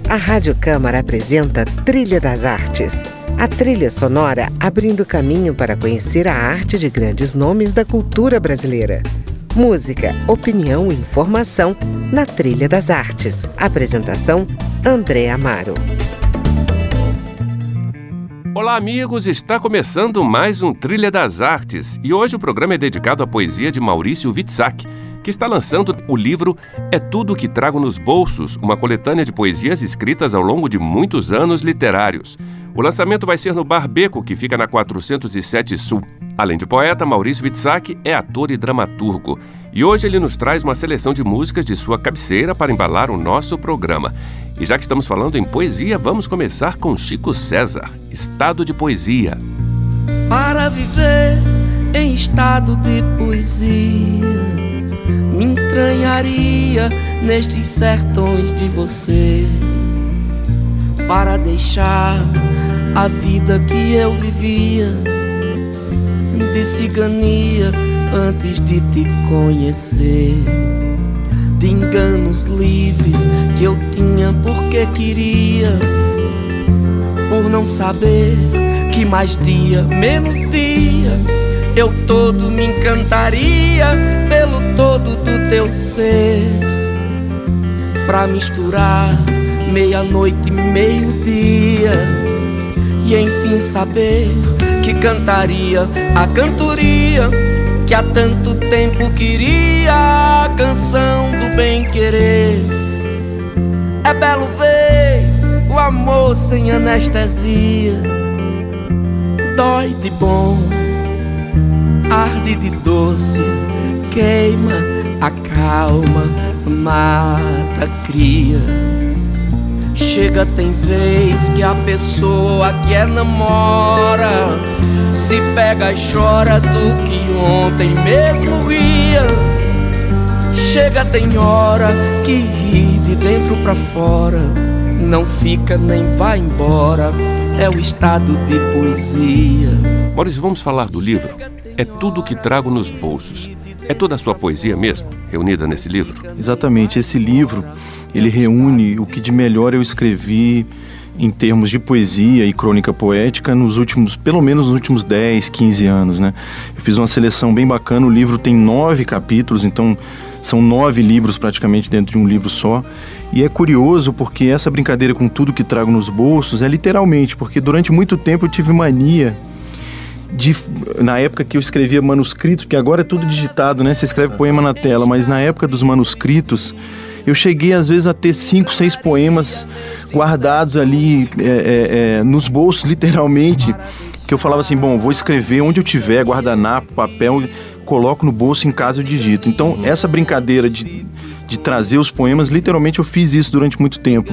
A Rádio Câmara apresenta Trilha das Artes. A trilha sonora abrindo caminho para conhecer a arte de grandes nomes da cultura brasileira. Música, opinião e informação na Trilha das Artes. Apresentação, André Amaro. Olá, amigos! Está começando mais um Trilha das Artes e hoje o programa é dedicado à poesia de Maurício Witzak, que está lançando o livro É Tudo Que Trago nos Bolsos, uma coletânea de poesias escritas ao longo de muitos anos literários. O lançamento vai ser no Bar Beco, que fica na 407 Sul. Além de poeta, Maurício Witzak é ator e dramaturgo. E hoje ele nos traz uma seleção de músicas de sua cabeceira para embalar o nosso programa. E já que estamos falando em poesia, vamos começar com Chico César, Estado de Poesia. Para viver em estado de poesia, me entranharia nestes sertões de você, para deixar a vida que eu vivia de cigania antes de te conhecer, de enganos livres que eu tinha porque queria, por não saber que mais dia, menos dia, eu todo me encantaria pelo todo do teu ser, pra misturar meia-noite e meio-dia, e enfim saber que cantaria a cantoria que há tanto tempo queria, a canção do bem-querer. É belo vez o amor sem anestesia, dói de bom, arde de doce, queima, acalma, mata, cria. Chega, tem vez que a pessoa que namora se pega e chora do que ontem mesmo ria. Chega, tem hora que ri de dentro pra fora, não fica nem vai embora, é o estado de poesia. Maurício, vamos falar do livro É Tudo Que Trago nos Bolsos. É toda a sua poesia mesmo, reunida nesse livro? Exatamente, esse livro, ele reúne o que de melhor eu escrevi em termos de poesia e crônica poética pelo menos nos últimos 10, 15 anos, né? Eu fiz uma seleção bem bacana, o livro tem 9 capítulos, então são 9 livros praticamente dentro de um livro só. E é curioso porque essa brincadeira com tudo que trago nos bolsos é literalmente, porque durante muito tempo eu tive mania na época que eu escrevia manuscritos, porque agora é tudo digitado, né? Você escreve poema na tela, mas na época dos manuscritos eu cheguei às vezes a ter 5, 6 poemas guardados ali nos bolsos, literalmente, que eu falava assim, bom, vou escrever onde eu tiver, guardanapo, papel, coloco no bolso, em casa eu digito. Então essa brincadeira de trazer os poemas, literalmente eu fiz isso durante muito tempo.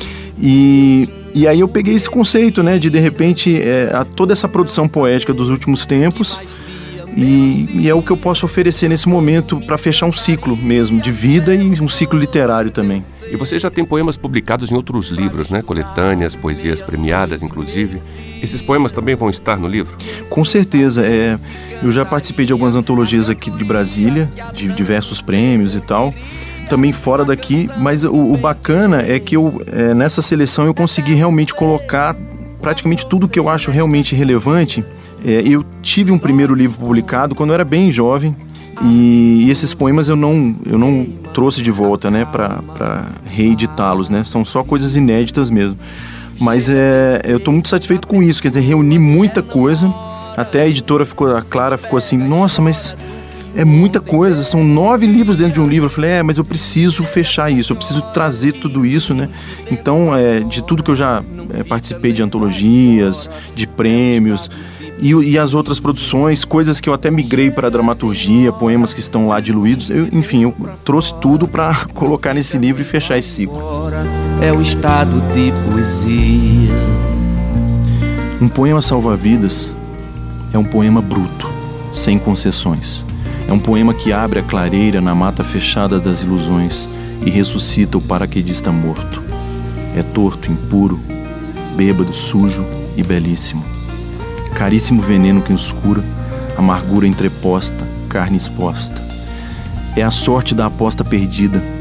E aí eu peguei esse conceito, né, de repente, toda essa produção poética dos últimos tempos, e é o que eu posso oferecer nesse momento para fechar um ciclo mesmo, de vida e um ciclo literário também. E você já tem poemas publicados em outros livros, né? Coletâneas, poesias premiadas, inclusive. Esses poemas também vão estar no livro? Com certeza. Eu já participei de algumas antologias aqui de Brasília, de diversos prêmios e tal, também fora daqui, mas o bacana é que nessa seleção eu consegui realmente colocar praticamente tudo que eu acho realmente relevante. Eu tive um primeiro livro publicado quando eu era bem jovem, e esses poemas eu não trouxe de volta, né, para reeditá-los, né? São só coisas inéditas mesmo. Mas eu estou muito satisfeito com isso, quer dizer, reuni muita coisa. Até a editora a Clara ficou assim, nossa, mas é muita coisa, são 9 livros dentro de um livro. Eu falei, mas eu preciso fechar isso, eu preciso trazer tudo isso, né? Então, de tudo que eu já participei de antologias, de prêmios, e as outras produções, coisas que eu até migrei para a dramaturgia, poemas que estão lá diluídos, eu trouxe tudo para colocar nesse livro e fechar esse ciclo. É o estado de poesia. Um poema salva-vidas é um poema bruto, sem concessões. É um poema que abre a clareira na mata fechada das ilusões e ressuscita o paraquedista morto. É torto, impuro, bêbado, sujo e belíssimo. Caríssimo veneno que os cura, amargura entreposta, carne exposta. É a sorte da aposta perdida,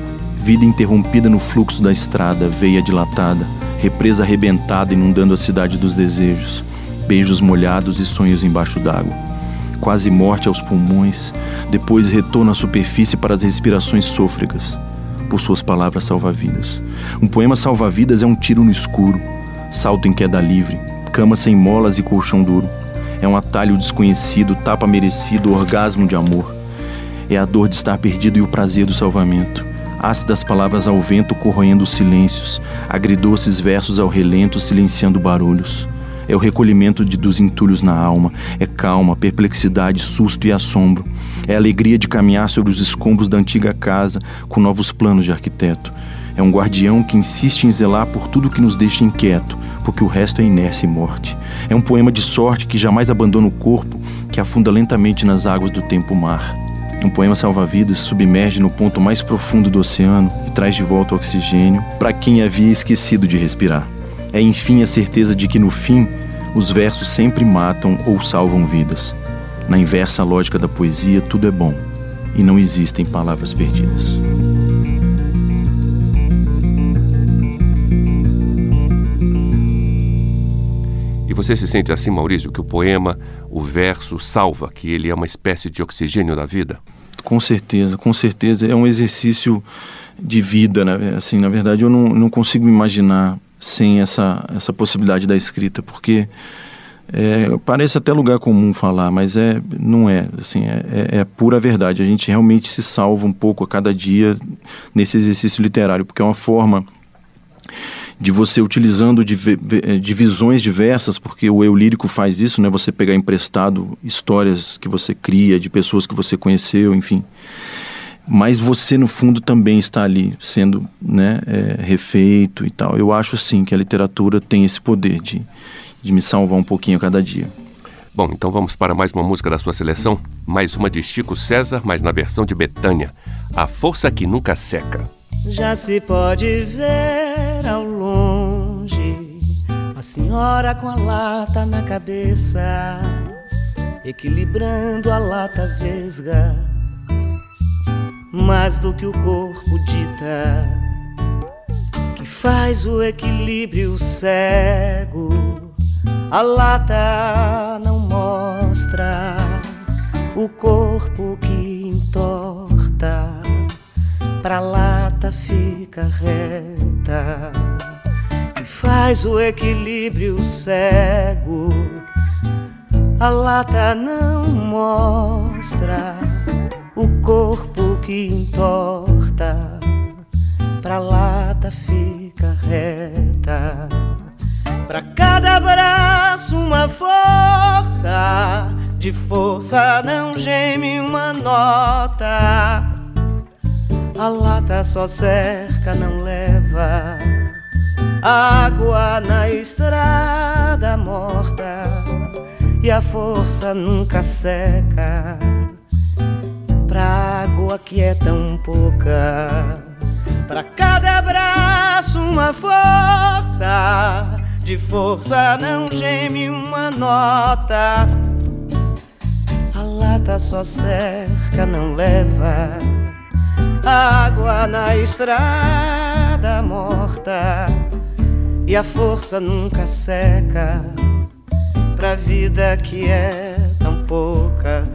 Vida interrompida no fluxo da estrada, veia dilatada, represa arrebentada inundando a cidade dos desejos, beijos molhados e sonhos embaixo d'água. Quase morte aos pulmões, depois retorno à superfície para as respirações sôfregas, por suas palavras salva-vidas. Um poema salva-vidas é um tiro no escuro, salto em queda livre, cama sem molas e colchão duro. É um atalho desconhecido, tapa merecido, orgasmo de amor. É a dor de estar perdido e o prazer do salvamento. Ácidas palavras ao vento corroendo os silêncios, agridoces versos ao relento silenciando barulhos. É o recolhimento dos entulhos na alma, é calma, perplexidade, susto e assombro. É a alegria de caminhar sobre os escombros da antiga casa com novos planos de arquiteto. É um guardião que insiste em zelar por tudo que nos deixa inquieto, porque o resto é inércia e morte. É um poema de sorte que jamais abandona o corpo, que afunda lentamente nas águas do tempo-mar. Um poema salva-vidas submerge no ponto mais profundo do oceano e traz de volta o oxigênio para quem havia esquecido de respirar. É, enfim, a certeza de que, no fim, os versos sempre matam ou salvam vidas. Na inversa lógica da poesia, tudo é bom e não existem palavras perdidas. E você se sente assim, Maurício, que o poema, o verso salva, que ele é uma espécie de oxigênio da vida? Com certeza, com certeza. É um exercício de vida, né? Assim, na verdade, eu não consigo me imaginar sem essa possibilidade da escrita, porque parece até lugar comum falar, mas não é, assim, é pura verdade. A gente realmente se salva um pouco a cada dia nesse exercício literário, porque é uma forma de você utilizando de visões diversas, porque o eu lírico faz isso, né? Você pegar emprestado histórias que você cria, de pessoas que você conheceu, enfim. Mas você, no fundo, também está ali, sendo, né, refeito e tal. Eu acho, sim, que a literatura tem esse poder de me salvar um pouquinho a cada dia. Bom, então vamos para mais uma música da sua seleção. Mais uma de Chico César, mas na versão de Bethânia. A Força que Nunca Seca. Já se pode ver ao longe a senhora com a lata na cabeça, equilibrando a lata vesga. Mais do que o corpo dita, que faz o equilíbrio cego, a lata não mostra o corpo que entorta, pra lata fica reta, que faz o equilíbrio cego, a lata não mostra o corpo que entorta, pra lata fica reta. Pra cada braço uma força, de força não geme uma nota. A lata só cerca, não leva água na estrada morta, e a força nunca seca pra água que é tão pouca. Pra cada braço uma força, de força não geme uma nota. A lata só cerca, não leva água na estrada morta, e a força nunca seca pra vida que é tão pouca.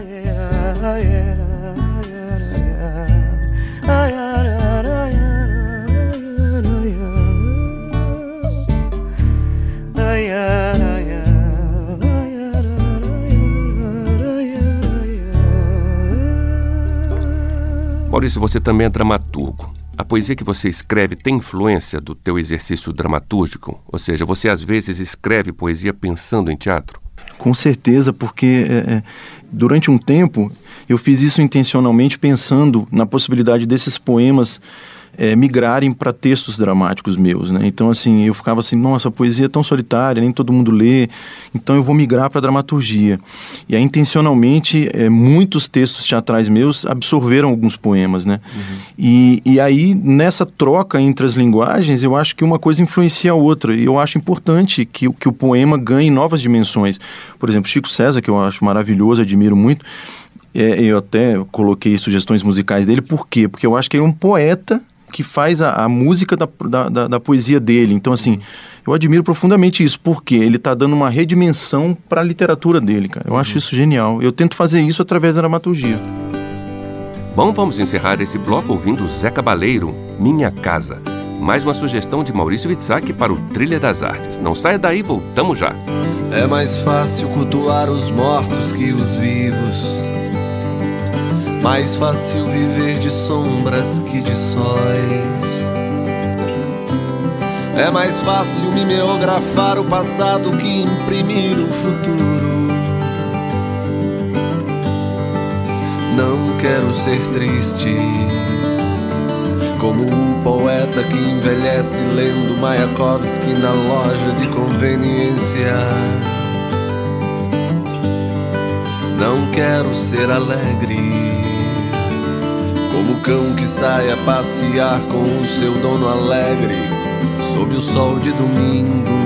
Maurício, você também é dramaturgo. A poesia que você escreve tem influência do teu exercício dramatúrgico? Ou seja, você às vezes escreve poesia pensando em teatro? Com certeza, porque durante um tempo eu fiz isso intencionalmente pensando na possibilidade desses poemas migrarem para textos dramáticos meus, né? Então, assim, eu ficava assim, nossa, a poesia é tão solitária, nem todo mundo lê, então eu vou migrar para a dramaturgia. E aí, intencionalmente, muitos textos teatrais meus absorveram alguns poemas, né? Uhum. E aí, nessa troca entre as linguagens, eu acho que uma coisa influencia a outra, e eu acho importante que o poema ganhe novas dimensões. Por exemplo, Chico César, que eu acho maravilhoso, admiro muito, eu até coloquei sugestões musicais dele. Por quê? Porque eu acho que ele é um poeta que faz a música da poesia dele. Então, assim, eu admiro profundamente isso, porque ele está dando uma redimensão para a literatura dele, cara. Eu acho isso genial. Eu tento fazer isso através da dramaturgia. Bom, vamos encerrar esse bloco ouvindo Zé Cabaleiro, Minha Casa. Mais uma sugestão de Maurício Witzak para o Trilha das Artes. Não saia daí, voltamos já. É mais fácil cultuar os mortos que os vivos. Mais fácil viver de sombras que de sóis. É mais fácil mimeografar o passado que imprimir o futuro. Não quero ser triste como um poeta que envelhece lendo Mayakovsky na loja de conveniência. Não quero ser alegre como o cão que sai a passear com o seu dono alegre sob o sol de domingo.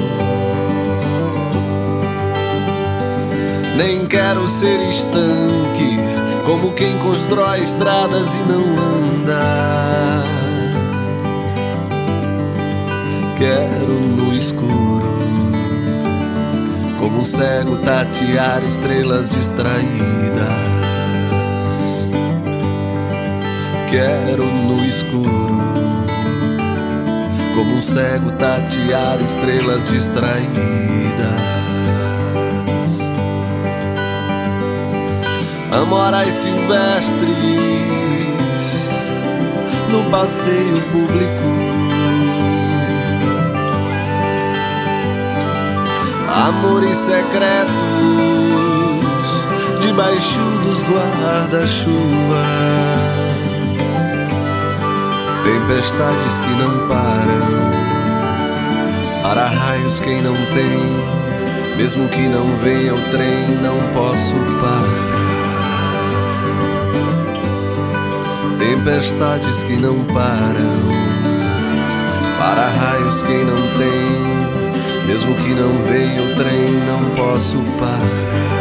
Nem quero ser estanque como quem constrói estradas e não anda. Quero no escuro, como um cego tatear estrelas distraídas. Quero no escuro, como um cego tatear estrelas distraídas. Amorais silvestres no passeio público. Amores secretos debaixo dos guarda-chuvas. Tempestades que não param, para raios quem não tem, mesmo que não venha o trem, não posso parar. Tempestades que não param, para raios quem não tem, mesmo que não venha o trem, não posso parar.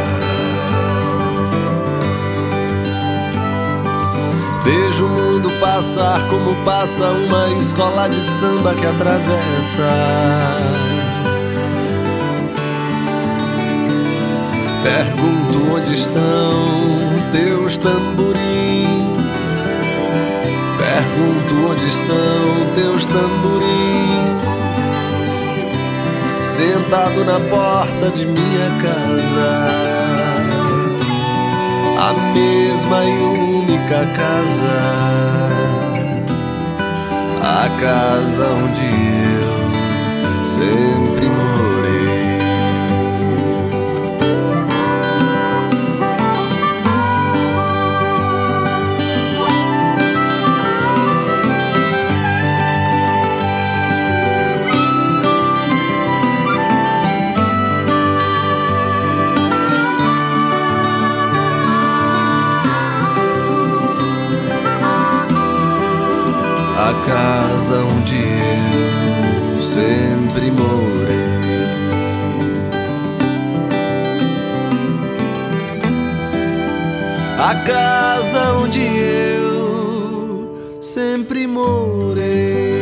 Vejo o mundo passar como passa uma escola de samba que atravessa. Pergunto onde estão teus tamborins. Pergunto onde estão teus tamborins. Sentado na porta de minha casa, a mesma e única casa, a casa onde eu sempre morei. A casa onde eu sempre morei. A casa onde eu sempre morei.